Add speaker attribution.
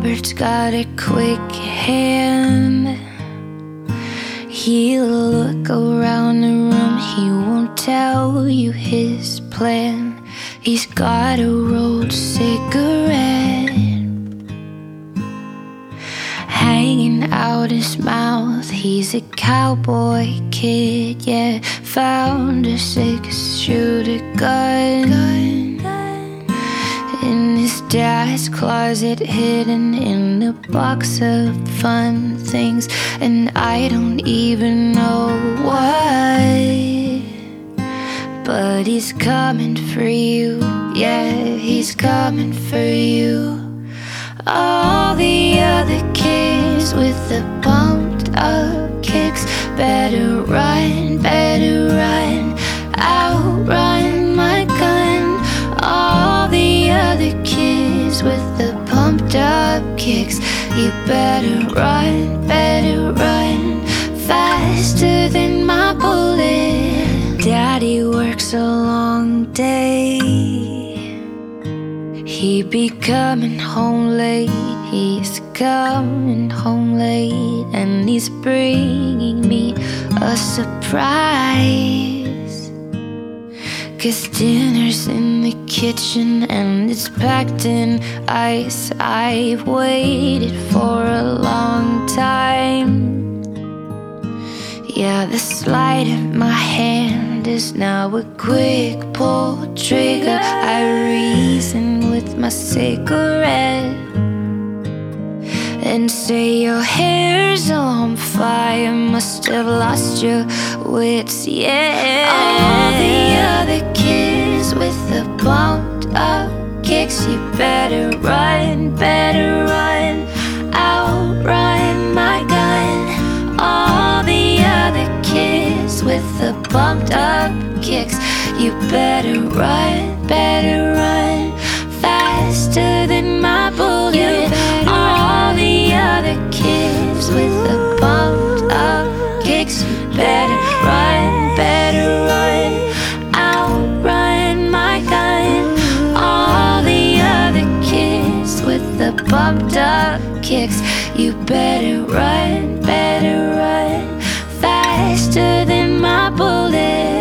Speaker 1: Robert's got a quick hand. He'll look around the room, he won't tell you his plan. He's got a rolled cigarette hanging out his mouth. He's a cowboy kid, yeah. Found a 6-shooter gun in his dad's closet, hidden in a box of fun things. And I don't even know why, but he's coming for you, yeah, he's coming for you. All the other kids with the pumped up kicks better run, outrun my gun. All the other kids with the pumped up kicks, you better run, faster than my bullet. Daddy works a long day, he be coming home late, he's coming home late, and he's bringing me a surprise. 'Cause dinner's in the kitchen and it's packed in ice. I've waited for a long time. Yeah, the sleight of my hand is now a quick pull trigger. I reason with my cigarette and say your hair's on fire, must have lost your wits, yeah. All the other kids with the bumped up kicks, you better run, outrun my gun. All the other kids with the bumped up kicks, you better run, faster than my bullet. All the other kids with the bumped up kicks, you better run, outrun my gun. All the other kids with the bumped up kicks, you better run, faster than my bullet.